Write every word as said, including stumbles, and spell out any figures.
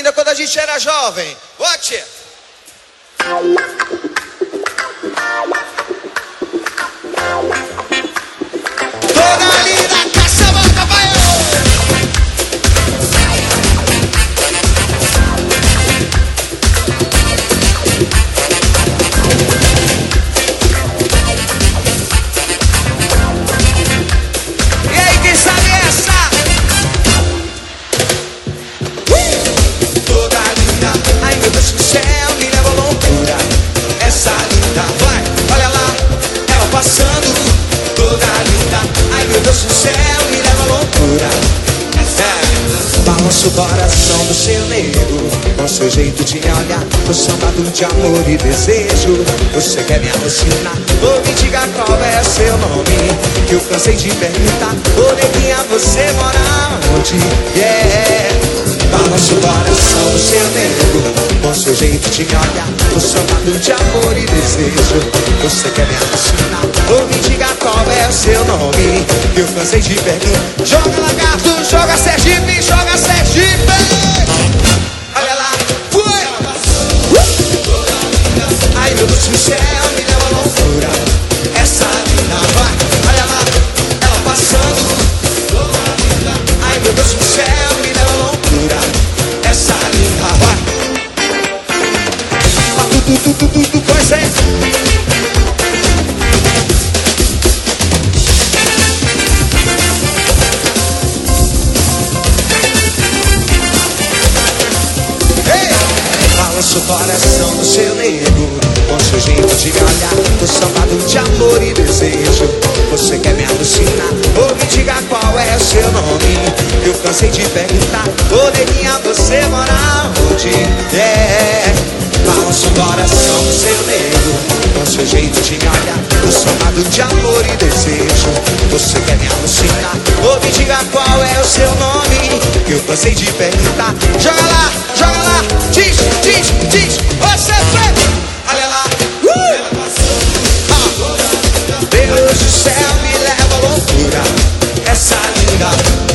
ainda quando a gente era jovem. Watch it. Toda linda, caça a boca, vai! E aí, quem sabe essa? Uh! Toda linda, ai meu Deus do céu, me leva à loucura. Essa linda, vai, olha lá, ela passando. Toda linda, ai meu Deus do céu, me leva à loucura. É, balança o coração do seu nego, com seu jeito de me olhar, tô chamado de amor e desejo. Você quer me alucinar? Ou me diga qual é seu nome, que eu cansei de perguntar. Ô neguinha, você mora onde? Yeah. Balança o coração do seu nego, com seu jeito de me olhar, tô chamado de amor e desejo. Você quer me alucinar? Ou me diga qual é o seu nome, que eu cansei de perguntar. Joga lagarto, joga Sergipe, joga Sergipe. Olha lá, foi. Uh! Ai meu Deus do céu, me deu uma loucura. Essa linda, vai, olha lá, ela passando. Ai meu Deus do céu, me deu uma loucura. Essa linda, vai. Tu, tu, tu, tu, tu, pois é. Balança o coração do seu nego, com seu jeito de me olhar, tô sambado de amor e desejo. Você quer me alucinar? Ou me diga qual é o seu nome, que eu cansei de perguntar. Ô neguinha, você mora onde? Yeah. Balança o coração do seu nego, com seu jeito de me olhar, tô sambado de amor e desejo. Você quer me alucinar? Ou me diga qual é o seu nome, que eu cansei de perguntar. Joga lá, joga lá, diz, diz, diz, você foi. Olha lá, uh! Ah. Deus do céu, me leva à loucura. Essa linda.